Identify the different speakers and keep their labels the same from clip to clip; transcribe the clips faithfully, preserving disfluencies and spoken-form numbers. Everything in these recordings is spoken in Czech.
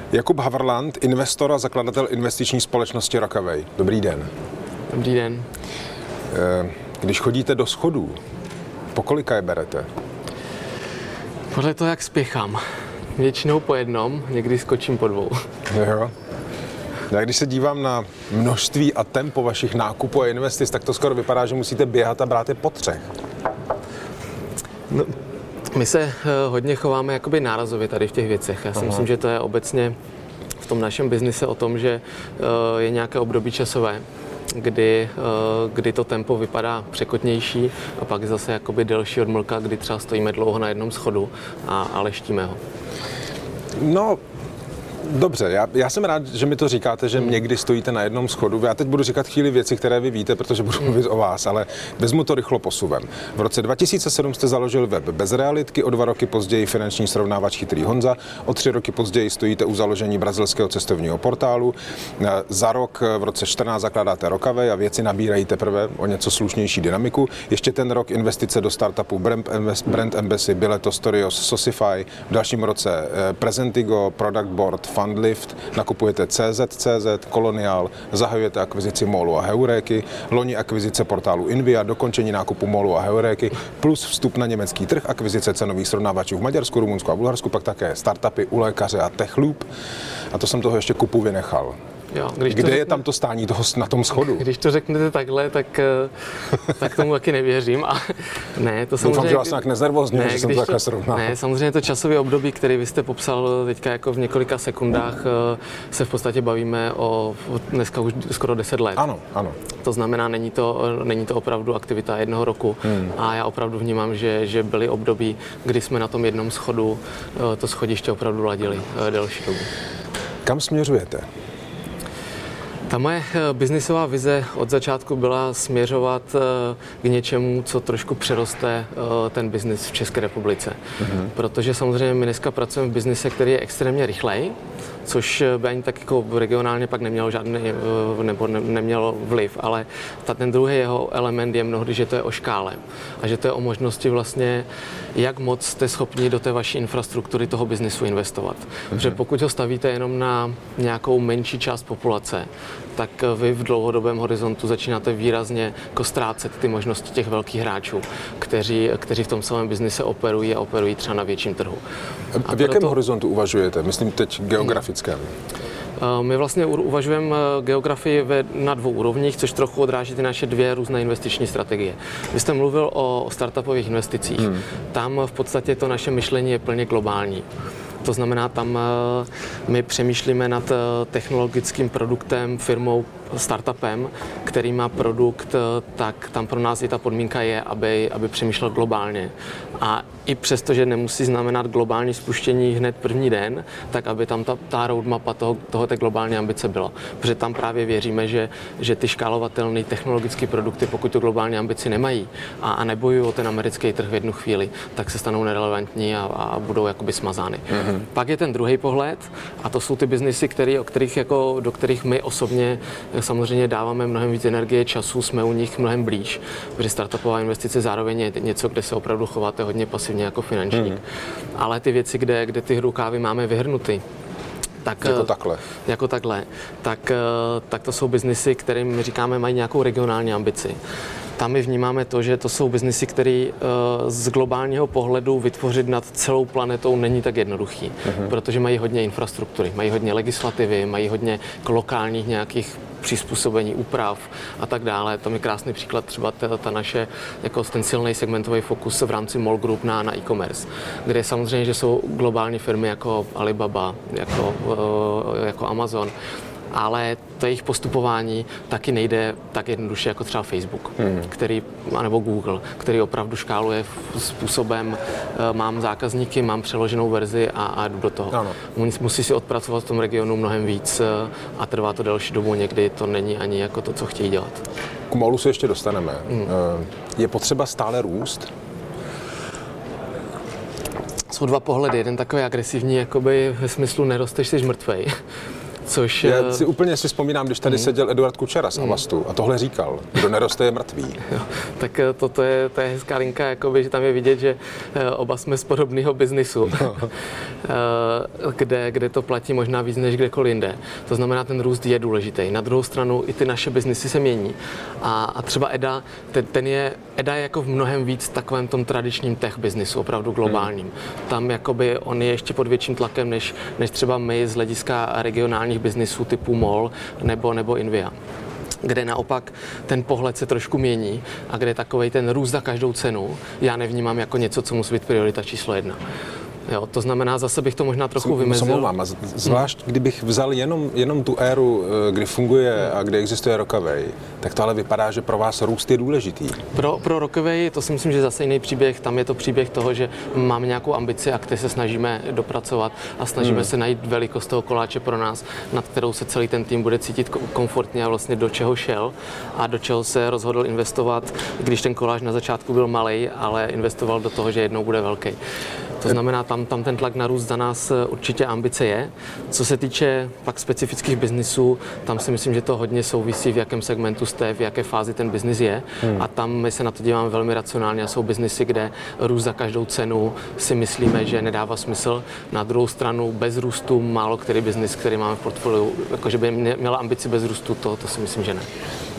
Speaker 1: Jakub Havrland, investor a zakladatel investiční společnosti Rockaway. Dobrý den.
Speaker 2: Dobrý den.
Speaker 1: Když chodíte do schodů, po kolika je berete?
Speaker 2: Podle toho, jak spěchám. Většinou po jednom, někdy skočím po dvou.
Speaker 1: Jo. Já když se dívám na množství a tempo vašich nákupů a investic, tak to skoro vypadá, že musíte běhat a brát je po třech.
Speaker 2: No, my se hodně chováme jakoby nárazově tady v těch věcech. Já si Aha. myslím, že to je obecně v tom našem biznise o tom, že je nějaké období časové, kdy, kdy to tempo vypadá překotnější a pak zase jakoby delší odmlka, kdy třeba stojíme dlouho na jednom schodu a, a leštíme ho.
Speaker 1: No, dobře, já, já jsem rád, že mi to říkáte, že někdy stojíte na jednom schodu. Já teď budu říkat chvíli věci, které vy víte, protože budu mluvit o vás, ale vezmu to rychlo posuvem. V roce dva tisíce sedm jste založil web Bez realitky, o dva roky později finanční srovnávač Chytrý Honza, o tři roky později stojíte u založení brazilského cestovního portálu. Za rok v roce čtrnáct zakládáte Rockaway a věci nabírají teprve o něco slušnější dynamiku. Ještě ten rok investice do startupu Brand Embassy, Bileto, Storios, Socify, v dalším roce Presentigo, Product Board, Fundlift, nakupujete C Z C Z, Kolonial, zahajujete akvizici Molu a Heuréky, loni akvizice portálu Invia, dokončení nákupu Molu a Heuréky, plus vstup na německý trh, akvizice cenových srovnávačů v Maďarsku, Rumunsku a Bulharsku, pak také startupy u lékaře a Techloop. A to jsem toho ještě kupu vynechal.
Speaker 2: Jo, když
Speaker 1: Kde
Speaker 2: řekne,
Speaker 1: je tam to stání toho na tom schodu?
Speaker 2: Když to řeknete takhle, tak, tak tomu taky nevěřím. A ne, to samozřejmě...
Speaker 1: Doufám, že vás nějak neznervózně, že jsem to takhle srovnal.
Speaker 2: Ne, samozřejmě to časové období, který vy jste popsal teďka jako v několika sekundách, se v podstatě bavíme o dneska už skoro deset let.
Speaker 1: Ano, ano.
Speaker 2: To znamená, není to, není to opravdu aktivita jednoho roku. Hmm. A já opravdu vnímám, že, že byly období, kdy jsme na tom jednom schodu to schodiště opravdu ladili delší dobu.
Speaker 1: Kam směřujete?
Speaker 2: Ta moje biznisová vize od začátku byla směřovat k něčemu, co trošku přeroste ten biznis v České republice. Mm-hmm. Protože samozřejmě my dneska pracujeme v biznise, který je extrémně rychlej, což by ani tak jako regionálně pak nemělo žádný, nebo ne, nemělo vliv, ale ta, ten druhý jeho element je mnohdy, že to je o škále a že to je o možnosti vlastně, jak moc jste schopni do té vaší infrastruktury toho biznisu investovat. Mm-hmm. Protože pokud ho stavíte jenom na nějakou menší část populace, tak vy v dlouhodobém horizontu začínáte výrazně jako ztrácet ty možnosti těch velkých hráčů, kteří, kteří v tom celém biznise operují a operují třeba na větším trhu.
Speaker 1: A v jakém proto... horizontu uvažujete? Myslím teď geografickém.
Speaker 2: My vlastně uvažujeme geografii na dvou úrovních, což trochu odráží ty naše dvě různé investiční strategie. Vy jste mluvil o startupových investicích. Hmm. Tam v podstatě to naše myšlení je plně globální. To znamená, tam my přemýšlíme nad technologickým produktem, firmou, startupem, který má produkt, tak tam pro nás i ta podmínka je, aby, aby přemýšlel globálně. A i přesto, že nemusí znamenat globální spuštění hned první den, tak aby tam ta, ta roadmapa toho, toho té globální ambice byla. Protože tam právě věříme, že, že ty škálovatelné technologické produkty, pokud tu globální ambici nemají a, a nebojují o ten americký trh v jednu chvíli, tak se stanou nerelevantní a, a budou jakoby smazány. Mm-hmm. Pak je ten druhý pohled a to jsou ty biznisy, který, o kterých jako, do kterých my osobně samozřejmě dáváme mnohem víc energie, času, jsme u nich mnohem blíž, protože startupová investice zároveň je něco, kde se opravdu chováte hodně pasivně jako finančník. Mm. Ale ty věci, kde, kde ty rukávy máme vyhrnuty, tak,
Speaker 1: jako takhle.
Speaker 2: Jako takhle, tak, tak to jsou biznisy, kterým my říkáme, mají nějakou regionální ambici. Tam my vnímáme to, že to jsou biznisy, které z globálního pohledu vytvořit nad celou planetou není tak jednoduchý, uh-huh. protože mají hodně infrastruktury, mají hodně legislativy, mají hodně lokálních nějakých přizpůsobení, úprav a tak dále. To je krásný příklad třeba ta, ta naše, jako ten silný segmentový fokus v rámci Mall Group na, na e-commerce, kde samozřejmě, že jsou globální firmy jako Alibaba, jako, jako Amazon, ale to jejich postupování taky nejde tak jednoduše jako třeba Facebook, hmm. který, anebo Google, který opravdu škáluje způsobem, mám zákazníky, mám přeloženou verzi a, a jdu do toho. Ano. Musí si odpracovat v tom regionu mnohem víc a trvá to delší dobu, někdy to není ani jako to, co chtějí dělat.
Speaker 1: K Mallu se ještě dostaneme. Hmm. Je potřeba stále růst?
Speaker 2: Jsou dva pohledy. Jeden takový agresivní, jakoby ve smyslu nerosteš, jsi mrtvej. Což...
Speaker 1: Já si úplně si vzpomínám, když tady mm. seděl Eduard Kučera z Avastu a tohle říkal, kdo neroste je mrtvý.
Speaker 2: Jo, tak to, to, je, to je hezká linka, jakoby, že tam je vidět, že oba jsme z podobného biznisu, no. kde, kde to platí možná víc než kdekoliv jinde. To znamená, ten růst je důležitý. Na druhou stranu i ty naše biznisy se mění. A, a třeba Eda, ten, ten je, Eda je jako v mnohem víc takovém tom tradičním tech biznisu, opravdu globálním. Hmm. Tam jakoby on je ještě pod větším tlakem, než, než třeba my z hlediska regionálních biznisů typu MOL nebo, nebo Invia, kde naopak ten pohled se trošku mění a kde takovej ten růst za každou cenu já nevnímám jako něco, co musí být priorita číslo jedna. Jo, to znamená, zase bych to možná trochu vymezil.
Speaker 1: Omlouvám, zvlášť kdybych vzal jenom, jenom tu éru, kdy funguje a kde existuje Rockaway, tak to ale vypadá, že pro vás růst je důležitý.
Speaker 2: Pro, pro Rockaway to si myslím, že zase jiný příběh, tam je to příběh toho, že máme nějakou ambici a které se snažíme dopracovat a snažíme hmm. se najít velikost toho koláče pro nás, nad kterou se celý ten tým bude cítit komfortně a vlastně do čeho šel a do čeho se rozhodl investovat, když ten koláč na začátku byl malej, ale investoval do toho, že jednou bude velký. To znamená, tam, tam ten tlak na růst za nás určitě ambice je. Co se týče pak specifických biznisů, tam si myslím, že to hodně souvisí, v jakém segmentu jste, v jaké fázi ten biznis je. Hmm. A tam my se na to díváme velmi racionálně a jsou biznisy, kde růst za každou cenu si myslíme, že nedává smysl. Na druhou stranu bez růstu málo který biznis, který máme v portfoliu, jakože by měla ambici bez růstu, to, to si myslím, že ne.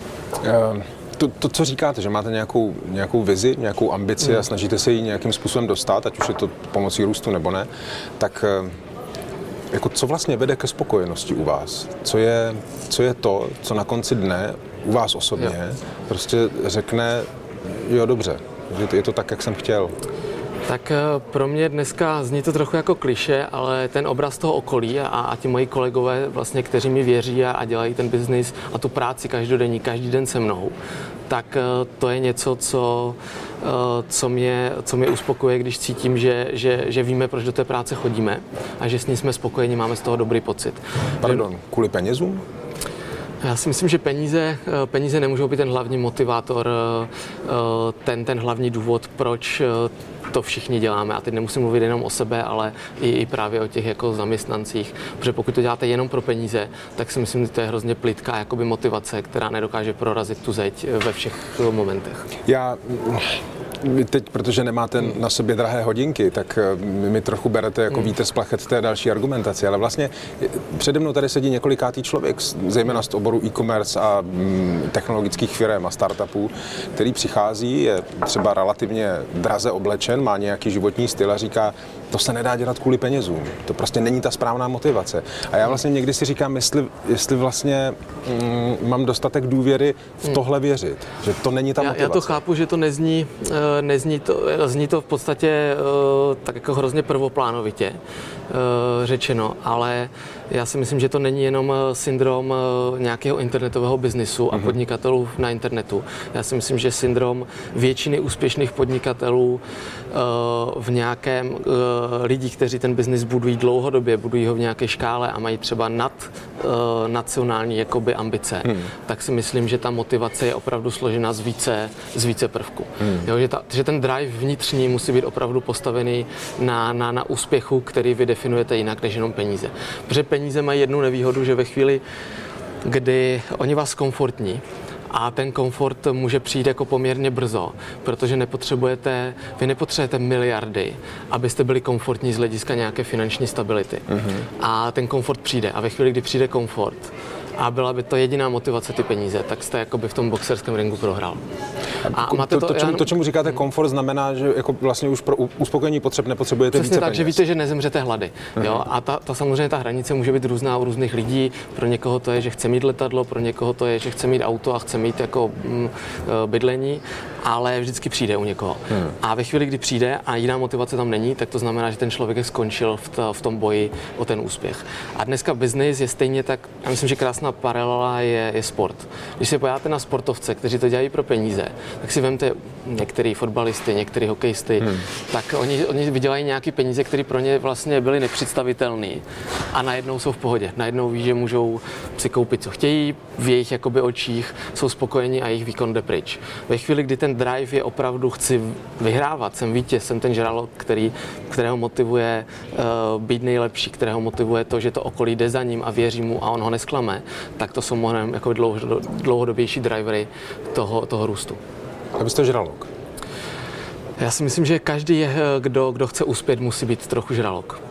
Speaker 1: Um. To, to, co říkáte, že máte nějakou, nějakou vizi, nějakou ambici a snažíte se ji nějakým způsobem dostat, ať už je to pomocí růstu nebo ne, tak jako co vlastně vede ke spokojenosti u vás? Co je, co je to, co na konci dne u vás osobně jo. prostě řekne, jo dobře, že je to tak, jak jsem chtěl?
Speaker 2: Tak pro mě dneska zní to trochu jako klišé, ale ten obraz toho okolí a, a ti moji kolegové, vlastně, kteří mi věří a, a dělají ten biznis a tu práci každodenní, každý den se mnou, tak to je něco, co, co, mě, co mě uspokojuje, když cítím, že, že, že víme, proč do té práce chodíme a že s ní jsme spokojeni, máme z toho dobrý pocit.
Speaker 1: Pardon, kvůli penězům?
Speaker 2: Já si myslím, že peníze, peníze nemůžou být ten hlavní motivátor, ten, ten hlavní důvod, proč to všichni děláme. A teď nemusím mluvit jenom o sebe, ale i, i právě o těch jako zaměstnancích. Protože pokud to děláte jenom pro peníze, tak si myslím, že to je hrozně plitká jakoby motivace, která nedokáže prorazit tu zeď ve všech momentech.
Speaker 1: Já... Teď, protože nemáte na sobě drahé hodinky, tak mi trochu berete jako vítr z plachet té další argumentaci, ale vlastně přede mnou tady sedí několikátý člověk, zejména z oboru e-commerce a technologických firm a startupů, který přichází, je třeba relativně draze oblečen, má nějaký životní styl a říká, to se nedá dělat kvůli penězům, to prostě není ta správná motivace. A já vlastně někdy si říkám, jestli, jestli vlastně mm, mám dostatek důvěry v tohle věřit, že to není ta motivace.
Speaker 2: Já, já to chápu, že to nezní, nezní to, zní to v podstatě tak jako hrozně prvoplánovitě řečeno, ale já si myslím, že to není jenom syndrom nějakého internetového biznisu a mm-hmm. podnikatelů na internetu. Já si myslím, že syndrom většiny úspěšných podnikatelů v nějakém lidí, kteří ten biznis budují dlouhodobě, budují ho v nějaké škále a mají třeba nad nacionální jakoby ambice, hmm. tak si myslím, že ta motivace je opravdu složena z více, z více prvků. Hmm. Jo, že, ta, že ten drive vnitřní musí být opravdu postavený na, na, na úspěchu, který vy definujete jinak než jenom peníze. Protože peníze mají jednu nevýhodu, že ve chvíli, kdy oni vás komfortní, a ten komfort může přijít jako poměrně brzo, protože nepotřebujete, vy nepotřebujete miliardy, abyste byli komfortní z hlediska nějaké finanční stability. Mm-hmm. A ten komfort přijde. A ve chvíli, kdy přijde komfort a byla by to jediná motivace ty peníze, tak jste jakoby v tom boxerském ringu prohrál.
Speaker 1: A máte to, to, to, čemu, to, čemu říkáte komfort, znamená, že jako vlastně už pro uspokojení potřeb nepotřebujete
Speaker 2: Přesně
Speaker 1: více
Speaker 2: tak,
Speaker 1: peněz.
Speaker 2: že víte, že nezemřete hlady. Uh-huh. Jo? A ta, ta samozřejmě ta hranice může být různá u různých lidí. Pro někoho to je, že chce mít letadlo, pro někoho to je, že chce mít auto a chce mít jako mm, bydlení, ale vždycky přijde u někoho. Uh-huh. A ve chvíli, kdy přijde a jiná motivace tam není, tak to znamená, že ten člověk je skončil v, to, v tom boji o ten úspěch. A dneska biznis je stejně tak, já myslím, že krásná paralela je, je sport. Když se podíváte na sportovce, kteří to dělají pro peníze, tak si vemte některý fotbalisty, některý hokejisty, hmm. tak oni, oni vydělají nějaké peníze, které pro ně vlastně byly nepředstavitelné a najednou jsou v pohodě. Najednou ví, že můžou si koupit, co chtějí, v jejich jakoby očích jsou spokojeni a jejich výkon jde pryč. Ve chvíli, kdy ten ten drive je opravdu chci vyhrávat, jsem vítěz, jsem ten žralok, který, kterého motivuje uh, být nejlepší, kterého motivuje to, že to okolí jde za ním a věří mu a on ho nesklame, tak to jsou mnohem jako dlouhodobější drivery toho, toho růstu.
Speaker 1: A vy jste žralok?
Speaker 2: Já si myslím, že každý, kdo, kdo chce uspět, musí být trochu žralok.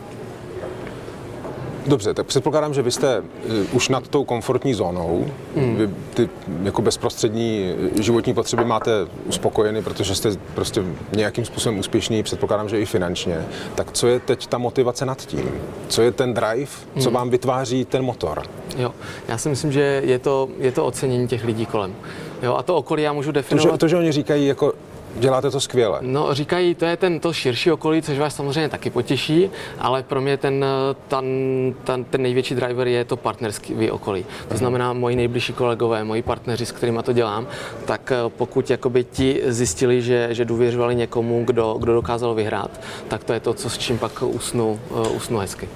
Speaker 1: Dobře, tak předpokládám, že vy jste už nad tou komfortní zónou. Hmm. Vy ty jako bezprostřední životní potřeby máte uspokojeny, protože jste prostě nějakým způsobem úspěšný, předpokládám, že i finančně. Tak co je teď ta motivace nad tím? Co je ten drive, co hmm. vám vytváří ten motor? Jo,
Speaker 2: já si myslím, že je to, je to ocenění těch lidí kolem. Jo, a to okolí já můžu definovat.
Speaker 1: To, že, to, že oni říkají jako děláte to skvěle.
Speaker 2: No, říkají, to je ten to širší okolí, což vás samozřejmě taky potěší, ale pro mě ten, ten, ten, ten největší driver je to partnerský okolí. To znamená, moji nejbližší kolegové, moji partneři, s kterými to dělám, tak pokud jakoby ti zjistili, že, že důvěřovali někomu, kdo, kdo dokázal vyhrát, tak to je to, co s čím pak usnu, usnu hezky.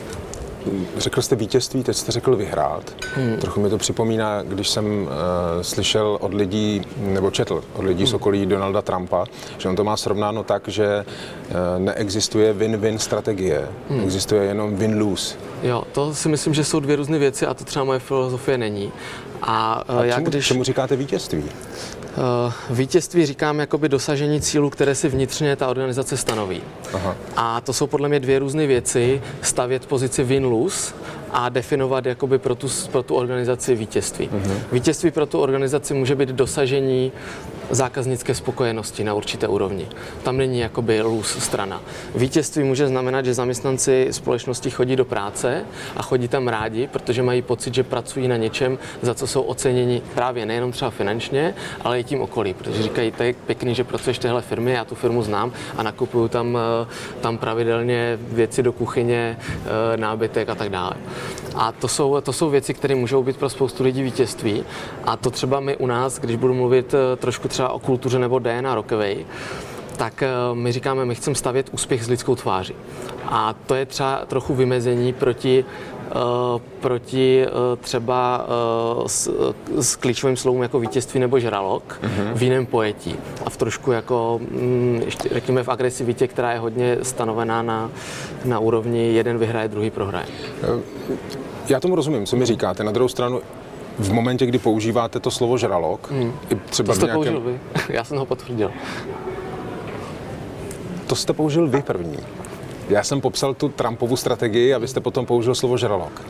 Speaker 1: Řekl jste vítězství, teď jste řekl vyhrát. Hmm. Trochu mi to připomíná, když jsem uh, slyšel od lidí, nebo četl od lidí hmm. z okolí Donalda Trumpa, že on to má srovnáno tak, že uh, neexistuje win-win strategie, hmm. existuje jenom win-lose.
Speaker 2: Jo, to si myslím, že jsou dvě různé věci a to třeba moje filozofie není. A, uh,
Speaker 1: a
Speaker 2: já
Speaker 1: čemu,
Speaker 2: když...
Speaker 1: čemu říkáte vítězství?
Speaker 2: Uh, vítězství říkám jakoby dosažení cílů, které si vnitřně ta organizace stanoví. Aha. A to jsou podle mě dvě různé věci. Stavět pozici win-lose a definovat jakoby pro tu, pro tu organizaci vítězství. Uh-huh. Vítězství pro tu organizaci může být dosažení zákaznické spokojenosti na určité úrovni. Tam není jakoby lose strana. Vítězství může znamenat, že zaměstnanci společnosti chodí do práce a chodí tam rádi, protože mají pocit, že pracují na něčem, za co jsou oceněni právě nejenom třeba finančně, ale i tím okolí, protože říkají, to je pěkný, že pracuješ v téhle firmě, já tu firmu znám a nakupuju tam, tam pravidelně věci do kuchyně, nábytek a tak dále. A to jsou, to jsou věci, které můžou být pro spoustu lidí vítězství. A to třeba my u nás, když budu mluvit trošku třeba o kultuře nebo D N A Rockaway, tak my říkáme, my chceme stavět úspěch s lidskou tváří. A to je třeba trochu vymezení proti Uh, proti uh, třeba uh, s, s klíčovým slovům jako vítězství nebo žralok uh-huh. v jiném pojetí. A v trošku jako, mm, ještě řekněme v agresivitě, která je hodně stanovená na, na úrovni jeden vyhraje, druhý prohraje.
Speaker 1: Já tomu rozumím, co mi říkáte. Na druhou stranu, v momentě, kdy používáte to slovo žralok, hmm. i třeba
Speaker 2: to jste
Speaker 1: v nějakém...
Speaker 2: použil vy. Já jsem ho potvrdil.
Speaker 1: To jste použil vy první. Já jsem popsal tu Trumpovu strategii a vy jste potom použil slovo žralok.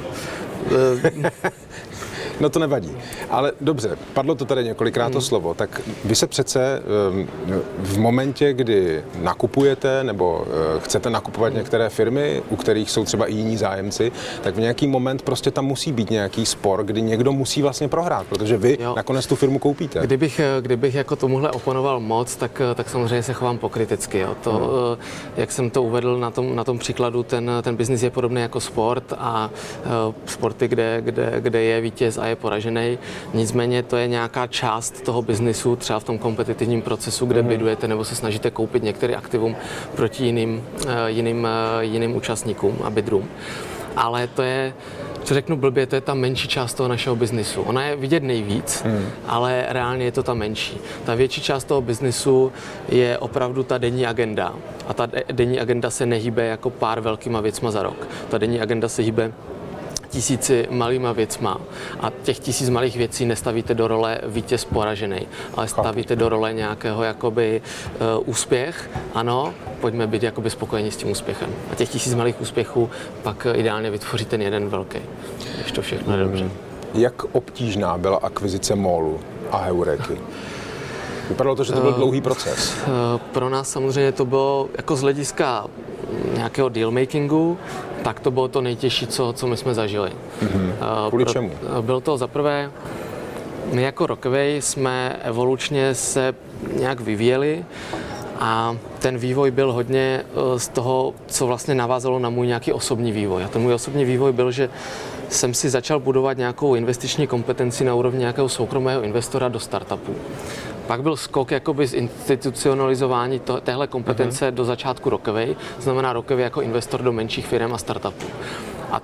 Speaker 1: No to nevadí. Ale dobře, padlo to tady několikrát to hmm. slovo, tak vy se přece v momentě, kdy nakupujete nebo chcete nakupovat některé firmy, u kterých jsou třeba i jiní zájemci, tak v nějaký moment prostě tam musí být nějaký spor, kdy někdo musí vlastně prohrát, protože vy jo. nakonec tu firmu koupíte.
Speaker 2: Kdybych, kdybych jako tomuhle oponoval moc, tak, tak samozřejmě se chovám pokrytecky. Jo. To, hmm. jak jsem to uvedl na tom, na tom příkladu, ten, ten biznis je podobný jako sport a uh, sporty, kde, kde, kde je vítěz a je poražený. Nicméně to je nějaká část toho biznisu, třeba v tom kompetitivním procesu, kde mm. bydujete nebo se snažíte koupit některé aktivum proti jiným, jiným, jiným účastníkům a bydrům. Ale to je, co řeknu blbě, to je ta menší část toho našeho biznisu. Ona je vidět nejvíc, mm. ale reálně je to ta menší. Ta větší část toho biznisu je opravdu ta denní agenda. A ta denní agenda se nehýbe jako pár velkýma věcma za rok. Ta denní agenda se hýbe tisíci malýma věcma a těch tisíc malých věcí nestavíte do role vítěz poražený, ale stavíte do role nějakého jakoby uh, úspěch. Ano, pojďme být jakoby spokojeni s tím úspěchem. A těch tisíc malých úspěchů pak ideálně vytvoří ten jeden velký, když to všechno je dobře.
Speaker 1: Jak obtížná byla akvizice Molu a Heuréky? Vypadalo to, že to byl dlouhý proces.
Speaker 2: Uh, uh, pro nás samozřejmě to bylo jako z hlediska nějakého dealmakingu, tak to bylo to nejtěžší, co, co my jsme zažili.
Speaker 1: Mm-hmm. Kvůli
Speaker 2: Pro,
Speaker 1: čemu?
Speaker 2: Bylo to zaprvé, my jako Rockaway jsme evolučně se nějak vyvíjeli a ten vývoj byl hodně z toho, co vlastně navázalo na můj nějaký osobní vývoj. A ten můj osobní vývoj byl, že jsem si začal budovat nějakou investiční kompetenci na úrovni nějakého soukromého investora do startupů. Pak byl skok jakoby z institucionalizování to, téhle kompetence uh-huh. do začátku Rockaway, znamená Rockaway jako investor do menších firm a startupů. A,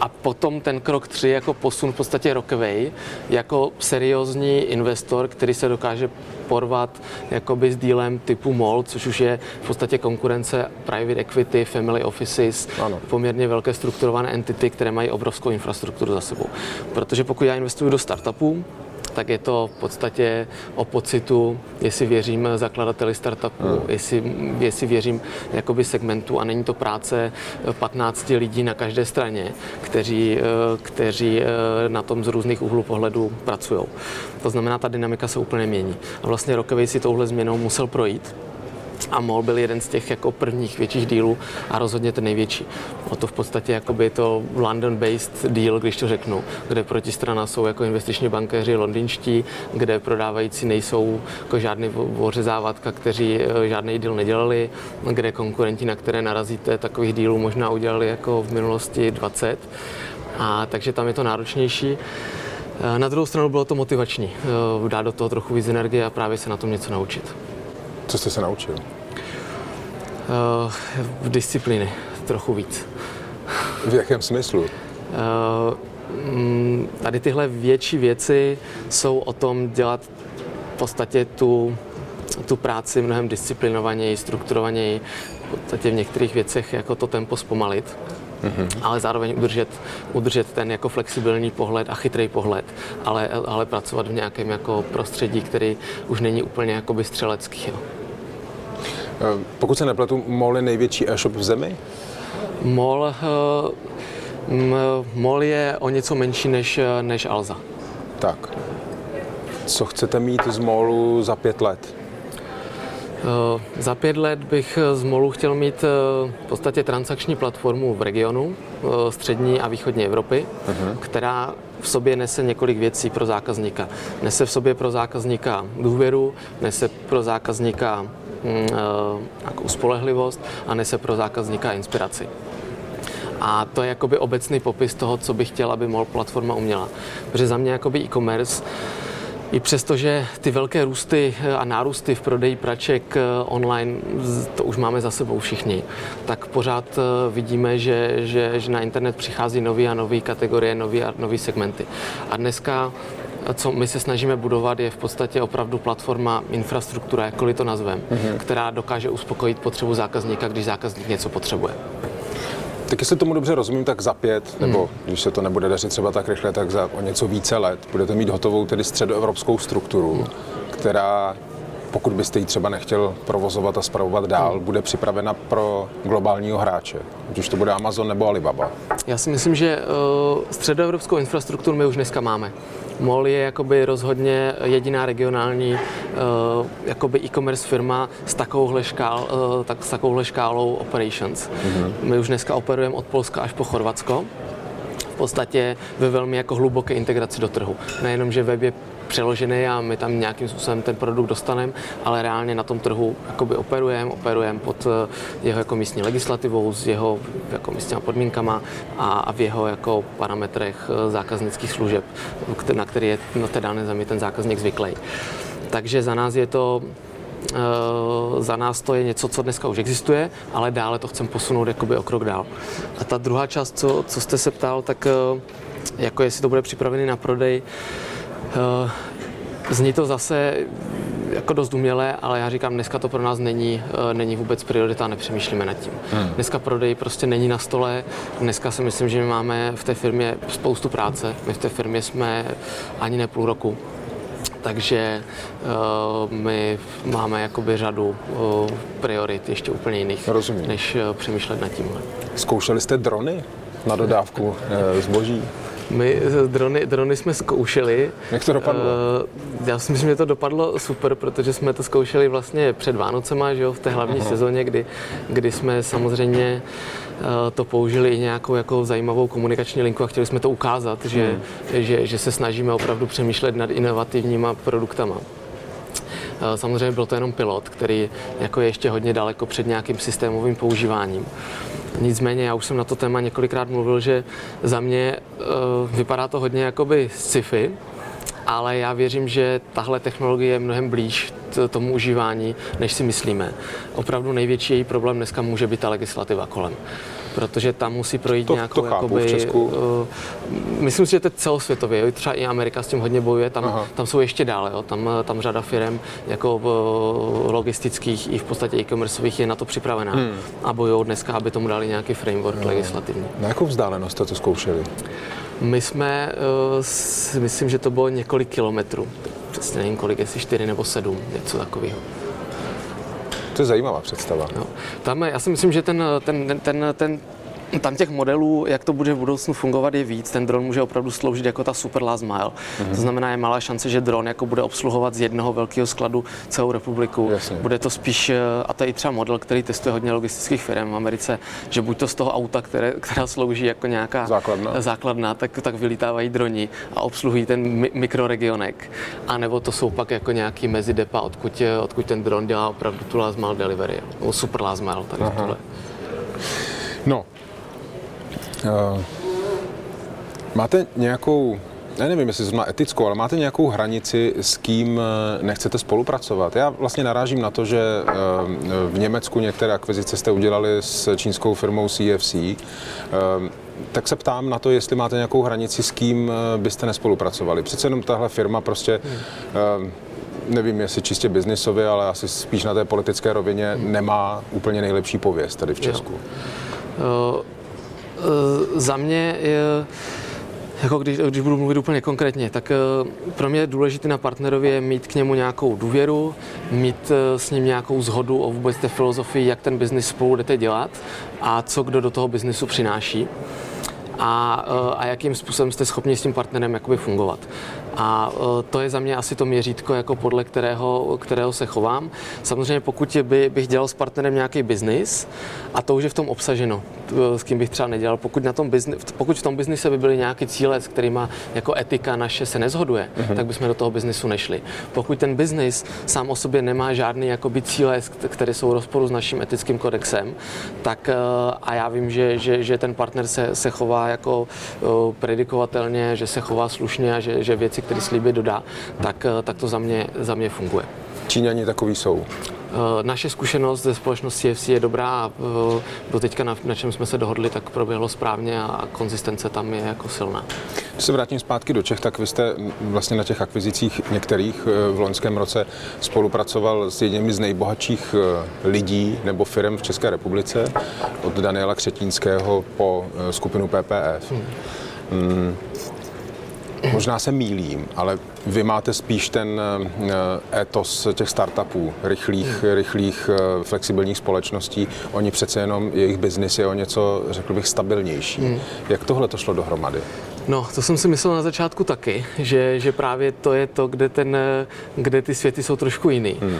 Speaker 2: A potom ten krok tři jako posun v podstatě Rockaway, jako seriózní investor, který se dokáže porvat jakoby s dílem typu MOL, což už je v podstatě konkurence private equity, family offices, ano. Poměrně velké strukturované entity, které mají obrovskou infrastrukturu za sebou. Protože pokud já investuju do startupů, tak je to v podstatě o pocitu, jestli věřím zakladateli startupu, hmm. jestli, jestli věřím jakoby segmentu a není to práce patnácti lidí na každé straně, kteří, kteří na tom z různých úhlů pohledu pracují. To znamená, ta dynamika se úplně mění. A vlastně Rockaway si touhle změnou musel projít. A MOL byl jeden z těch jako prvních větších dílů a rozhodně ten největší. O to v podstatě jakoby to London-based deal, když to řeknu, kde protistrana jsou jako investiční bankéři londýnští, kde prodávající nejsou jako žádný ořezávatka, kteří žádný deal nedělali, kde konkurenti, na které narazíte, takových dealů možná udělali jako v minulosti dvacet. A takže tam je to náročnější. Na druhou stranu bylo to motivační, dát do toho trochu víc energie a právě se na tom něco naučit.
Speaker 1: Co jste se naučil?
Speaker 2: Uh, v disciplíny, trochu víc.
Speaker 1: V jakém smyslu? Uh,
Speaker 2: tady tyhle větší věci jsou o tom dělat v podstatě tu, tu práci mnohem disciplinovaněji, strukturovaněji, v podstatě v některých věcech jako to tempo zpomalit, mm-hmm. ale zároveň udržet, udržet ten jako flexibilní pohled a chytrý pohled, ale, ale pracovat v nějakém jako prostředí, který už není úplně jakoby střelecký. Jo.
Speaker 1: Pokud se nepletu, MOL je největší e-shop v zemi?
Speaker 2: MOL, MOL je o něco menší než, než Alza.
Speaker 1: Tak. Co chcete mít z MOLu za pět let?
Speaker 2: Uh, za pět let bych z MOLu chtěl mít uh, v podstatě transakční platformu v regionu uh, střední a východní Evropy, uh-huh. která v sobě nese několik věcí pro zákazníka. Nese v sobě pro zákazníka důvěru, nese pro zákazníka uh, spolehlivost a nese pro zákazníka inspiraci. A to je jakoby obecný popis toho, co bych chtěl, aby MOL platforma uměla. Protože za mě jakoby e-commerce, i přesto, že ty velké růsty a nárůsty v prodeji praček online, to už máme za sebou všichni, tak pořád vidíme, že, že, že na internet přichází nový a nový kategorie, nový a nový segmenty. A dneska, co my se snažíme budovat, je v podstatě opravdu platforma, infrastruktura, jakkoliv to nazvem, mm-hmm. která dokáže uspokojit potřebu zákazníka, když zákazník něco potřebuje.
Speaker 1: Tak jestli tomu dobře rozumím, tak za pět, nebo hmm. když se to nebude dařit třeba tak rychle, tak za o něco více let budete mít hotovou tedy středoevropskou strukturu, hmm. která, pokud byste ji třeba nechtěl provozovat a spravovat dál, hmm. bude připravena pro globálního hráče, ať už to bude Amazon nebo Alibaba.
Speaker 2: Já si myslím, že uh, středoevropskou infrastrukturu my už dneska máme. MOL je jakoby rozhodně jediná regionální uh, jakoby e-commerce firma s takovouhle, škál, uh, tak, s takovouhle škálou operations. Mm-hmm. My už dneska operujeme od Polska až po Chorvatsko. V podstatě ve velmi jako hluboké integraci do trhu. Nejenom, že web je přeložený a my tam nějakým způsobem ten produkt dostaneme, ale reálně na tom trhu jakoby operujeme, operujeme pod jeho jako místní legislativou, s jeho jako místníma podmínkama a, a v jeho jako parametrech zákaznických služeb, na který je na té dané zemi ten zákazník zvyklý. Takže za nás je to Uh, za nás to je něco, co dneska už existuje, ale dále to chcem posunout jakoby o krok dál. A ta druhá část, co, co jste se ptal, tak uh, jako jestli to bude připravený na prodej, uh, zní to zase jako dost uměle, ale já říkám, dneska to pro nás není, uh, není vůbec priorita, nepřemýšlíme nad tím. Hmm. Dneska prodej prostě není na stole, dneska si myslím, že my máme v té firmě spoustu práce, my v té firmě jsme ani ne půl roku. Takže uh, my máme jakoby řadu uh, priorit ještě úplně jiných,
Speaker 1: Rozumím.
Speaker 2: než uh, přemýšlet nad tímhle.
Speaker 1: Zkoušeli jste drony na dodávku uh, zboží?
Speaker 2: My drony, drony jsme zkoušeli.
Speaker 1: Jak to dopadlo?
Speaker 2: Uh, já si myslím, že to dopadlo super, protože jsme to zkoušeli vlastně před Vánocema, že jo, v té hlavní Aha. sezóně, kdy, kdy jsme samozřejmě to použili i nějakou jako zajímavou komunikační linku a chtěli jsme to ukázat, že, hmm. že, že se snažíme opravdu přemýšlet nad inovativníma produktama. Samozřejmě byl to jenom pilot, který jako je ještě hodně daleko před nějakým systémovým používáním. Nicméně já už jsem na to téma několikrát mluvil, že za mě uh, vypadá to hodně jakoby sci-fi, ale já věřím, že tahle technologie je mnohem blíž rozumít tomu užívání, než si myslíme. Opravdu největší její problém dneska může být ta legislativa kolem. Protože tam musí projít
Speaker 1: to,
Speaker 2: nějakou,
Speaker 1: to chápu,
Speaker 2: jakoby,
Speaker 1: v Česku.
Speaker 2: Uh, myslím si, že to je celosvětově, třeba i Amerika s tím hodně bojuje, tam, tam jsou ještě dále, jo. Tam, tam řada firem jako uh, logistických i v podstatě e-commerceových je na to připravená hmm. a bojují dneska, aby tomu dali nějaký framework hmm. legislativní.
Speaker 1: Na jakou vzdálenost jste to zkoušeli?
Speaker 2: My jsme, uh, s, myslím, že to bylo několik kilometrů, přesně nevím kolik, jestli čtyři nebo sedm, něco takového.
Speaker 1: To je zajímavá představa.
Speaker 2: No. Tam já si myslím, že ten, ten, ten, ten, tam těch modelů, jak to bude v budoucnu fungovat, je víc. Ten dron může opravdu sloužit jako ta super last mile. Mm-hmm. To znamená, je malá šance, že dron jako bude obsluhovat z jednoho velkého skladu celou republiku.
Speaker 1: Jasně.
Speaker 2: Bude to spíš, a to je i třeba model, který testuje hodně logistických firm v Americe, že buď to z toho auta, které, která slouží jako nějaká
Speaker 1: základna,
Speaker 2: základna tak, tak vylítávají droni a obsluhují ten mi- mikroregionek. A nebo to jsou pak jako nějaký mezidepa, odkud, odkud ten dron dělá opravdu tu last mile delivery. Nebo super last mile tady v tohle.
Speaker 1: No, Uh, máte nějakou, já nevím, jestli zrovna etickou, ale máte nějakou hranici, s kým nechcete spolupracovat? Já vlastně narážím na to, že uh, v Německu některé akvizice jste udělali s čínskou firmou C F C, uh, tak se ptám na to, jestli máte nějakou hranici, s kým byste nespolupracovali. Přece jenom tahle firma prostě uh, nevím, jestli čistě biznisově, ale asi spíš na té politické rovině nemá úplně nejlepší pověst tady v Česku.
Speaker 2: Uh, Za mě, jako když, když budu mluvit úplně konkrétně, tak pro mě je důležité na partnerově mít k němu nějakou důvěru, mít s ním nějakou shodu o vůbec té filozofii, jak ten biznis spolu budete dělat a co kdo do toho biznisu přináší a, a jakým způsobem jste schopni s tím partnerem jakoby fungovat. A to je za mě asi to měřítko, jako podle kterého, kterého se chovám. Samozřejmě pokud by, bych dělal s partnerem nějaký biznis, a to už je v tom obsaženo, s kým bych třeba nedělal, pokud, na tom biznis, pokud v tom biznise by byly nějaké cíle, s kterými jako etika naše se nezhoduje, uh-huh. tak bychom do toho biznisu nešli. Pokud ten biznis sám o sobě nemá žádný jakoby, cíle, které jsou v rozporu s naším etickým kodexem, tak a já vím, že, že, že ten partner se, se chová jako predikovatelně, že se chová slušně a že, že věci, který slíbí dodá, tak, tak to za mě, za mě funguje.
Speaker 1: Číňani takový jsou.
Speaker 2: Naše zkušenost ze společnosti C F C je dobrá a do teďka, na, na čem jsme se dohodli, tak proběhlo správně a konzistence tam je jako silná.
Speaker 1: Když se vrátím zpátky do Čech, tak vy jste vlastně na těch akvizicích některých v loňském roce spolupracoval s jedním z nejbohatších lidí nebo firm v České republice, od Daniela Křetínského po skupinu P P F. Hmm. Hmm. Možná se mýlím, ale vy máte spíš ten étos těch startupů, rychlých, rychlých, flexibilních společností. Oni přece jenom, jejich biznis je o něco, řekl bych, stabilnější. Hmm. Jak tohle to šlo dohromady?
Speaker 2: No, to jsem si myslel na začátku taky, že, že právě to je to, kde, ten, kde ty světy jsou trošku jiný. Hmm.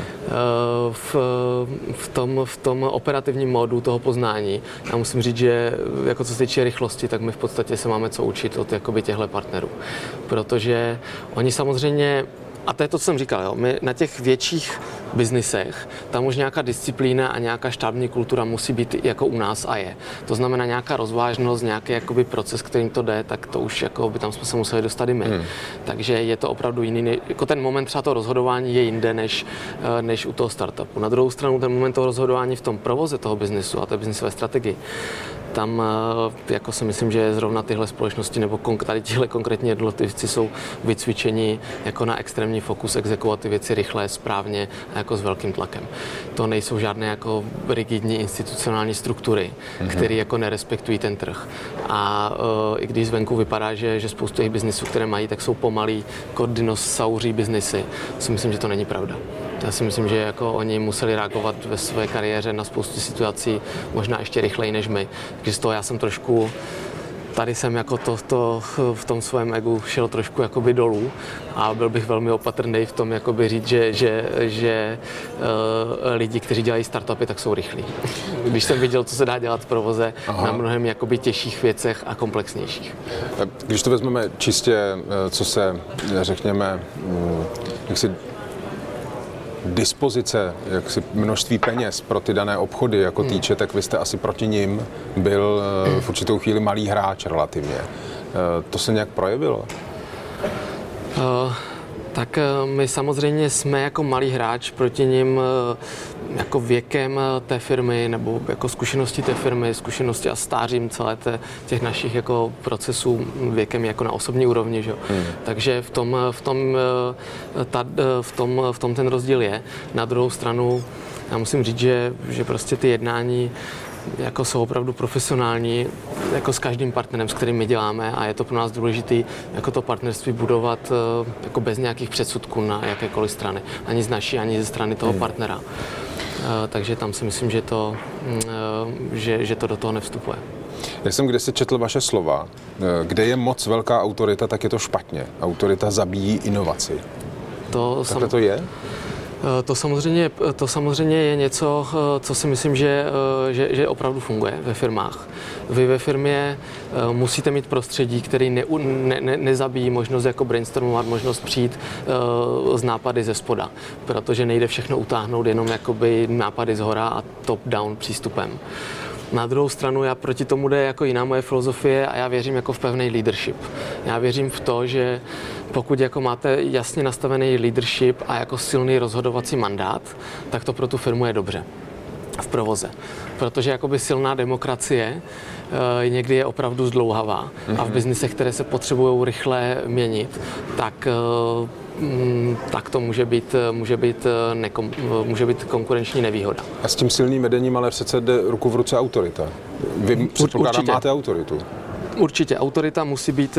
Speaker 2: V, v, tom, v tom operativním módu toho poznání. Já musím říct, že jako co se týče rychlosti, tak my v podstatě se máme co učit od jakoby těchto partnerů. Protože oni samozřejmě, a to je to, co jsem říkal, jo, my na těch větších biznisech, tam už nějaká disciplína a nějaká štábní kultura musí být jako u nás a je. To znamená nějaká rozvážnost, nějaký jakoby proces, kterým to jde, tak to už jako by tam jsme se museli dostat i my. Hmm. Takže je to opravdu jiný, jako ten moment třeba toho rozhodování je jinde než, než u toho startupu. Na druhou stranu ten moment toho rozhodování v tom provoze toho biznisu a té biznisové strategii, tam jako si myslím, že zrovna tyhle společnosti nebo tady tihle konkrétní jednotlivci jsou vycvičeni jako na extrémní fokus exekuovat ty věci rychle, správně a jako s velkým tlakem. To nejsou žádné jako rigidní institucionální struktury, mm-hmm. které jako nerespektují ten trh. A uh, i když zvenku vypadá, že, že spoustu těch biznisů, které mají, tak jsou pomalí, dinosauří biznisy, si myslím, že to není pravda. Já si myslím, že jako oni museli reagovat ve své kariéře na spoustu situací možná ještě rychleji než my. Takže z toho já jsem trošku, tady jsem jako to, to v tom svém egu šel trošku jakoby dolů a byl bych velmi opatrný v tom jakoby říct, že, že, že uh, lidi, kteří dělají startupy, tak jsou rychlí. Když jsem viděl, co se dá dělat v provoze Aha. na mnohem jakoby těžších věcech a komplexnějších.
Speaker 1: Když to vezmeme čistě, co se, řekněme, jak si dispozice, jaksi množství peněz pro ty dané obchody jako týče, tak vy jste asi proti nim byl v určitou chvíli malý hráč relativně. To se nějak projevilo?
Speaker 2: Uh, Tak my samozřejmě jsme jako malý hráč proti nim jako věkem té firmy nebo jako zkušenosti té firmy, zkušenosti a stářím celé té, těch našich jako procesů věkem jako na osobní úrovni. Že? Hmm. Takže v tom, v, tom, ta, v, tom, v tom ten rozdíl je. Na druhou stranu já musím říct, že, že prostě ty jednání jako jsou opravdu profesionální, jako s každým partnerem, s kterým my děláme a je to pro nás důležité jako to partnerství budovat jako bez nějakých předsudků na jakékoliv strany. Ani z naší, ani ze strany toho partnera. Takže tam si myslím, že to, že, že to do toho nevstupuje.
Speaker 1: Já jsem kdysi četl vaše slova, kde je moc velká autorita, tak je to špatně. Autorita zabíjí inovaci.
Speaker 2: To
Speaker 1: Takhle to je?
Speaker 2: To samozřejmě, to samozřejmě je něco, co si myslím, že, že, že opravdu funguje ve firmách. Vy ve firmě musíte mít prostředí, který ne, ne, nezabíjí možnost jako brainstormovat, možnost přijít z nápady ze spoda, protože nejde všechno utáhnout jenom jakoby nápady zhora a top-down přístupem. Na druhou stranu já proti tomu jde jako jiná moje filozofie a já věřím jako v pevný leadership. Já věřím v to, že pokud jako máte jasně nastavený leadership a jako silný rozhodovací mandát, tak to pro tu firmu je dobře v provoze. Protože jakoby silná demokracie e, někdy je opravdu zdlouhavá mm-hmm. a v biznisech, které se potřebují rychle měnit, tak e, tak to může být, může být, nekom, může být konkurenční nevýhoda.
Speaker 1: A s tím silným vedením ale přece jde ruku v ruce autorita. Vy předpokládám, máte autoritu.
Speaker 2: Určitě. Autorita musí být...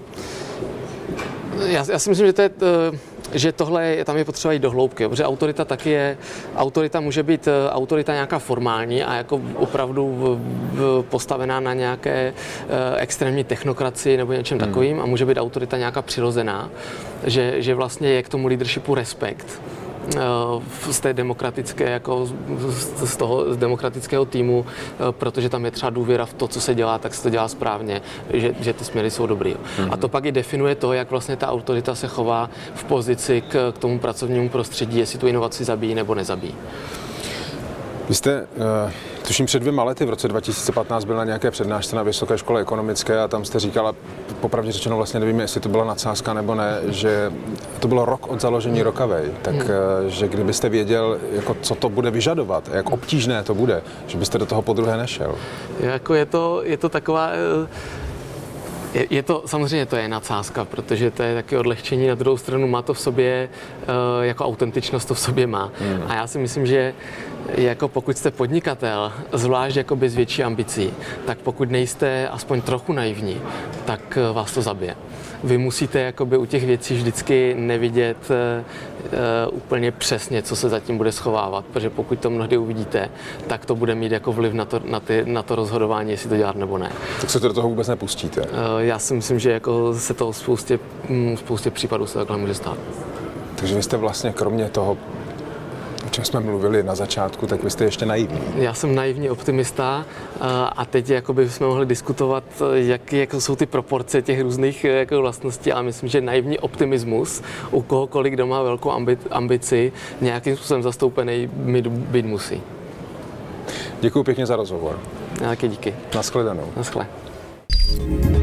Speaker 2: Já, já si myslím, že to je... že tohle je, tam je potřeba jít do hloubky, protože autorita taky je, autorita může být autorita nějaká formální a jako opravdu v, v, postavená na nějaké e, extrémní technokracii nebo něčem hmm. takovým a může být autorita nějaká přirozená, že, že vlastně je k tomu leadershipu respekt z té demokratické, jako z toho z demokratického týmu, protože tam je třeba důvěra v to, co se dělá, tak se to dělá správně, že, že ty směry jsou dobrý. Mm-hmm. A to pak i definuje to, jak vlastně ta autorita se chová v pozici k, k tomu pracovnímu prostředí, jestli tu inovaci zabíjí nebo nezabíjí.
Speaker 1: Vy jste, uh, tuším před dvěma lety, v roce dva tisíce patnáct byl na nějaké přednášce na Vysoké škole ekonomické a tam jste říkala, popravdě řečeno vlastně nevím, jestli to byla nadsázka nebo ne, že to bylo rok od založení Rockaway, tak hmm. uh, že kdybyste věděl, jako, co to bude vyžadovat, jak obtížné to bude, že byste do toho podruhé nešel.
Speaker 2: Jako je to, je to taková... Uh... Je, je to, samozřejmě to je nadsázka, protože to je taky odlehčení, na druhou stranu má to v sobě, uh, jako autentičnost to v sobě má. Mm. A já si myslím, že jako pokud jste podnikatel, zvlášť jako bez větší ambicí, tak pokud nejste aspoň trochu naivní, tak uh, vás to zabije. Vy musíte jakoby u těch věcí vždycky nevidět uh, úplně přesně, co se zatím bude schovávat, protože pokud to mnohdy uvidíte, tak to bude mít jako vliv na to, na ty, na to rozhodování, jestli to dělat nebo ne.
Speaker 1: Tak se to do toho vůbec nepustíte? Uh,
Speaker 2: já si myslím, že jako se to spoustě, spoustě případů se takhle může stát.
Speaker 1: Takže vy jste vlastně kromě toho, o čem jsme mluvili na začátku, tak vy jste ještě naivní.
Speaker 2: Já jsem naivní optimista a teď jakoby jsme mohli diskutovat, jak, jak jsou ty proporce těch různých jako vlastností, ale myslím, že naivní optimismus u kohokoliv, kdo má velkou ambici, nějakým způsobem zastoupený být musí.
Speaker 1: Děkuji pěkně za rozhovor.
Speaker 2: Nějaké díky.
Speaker 1: Naschledanou.
Speaker 2: Naschle.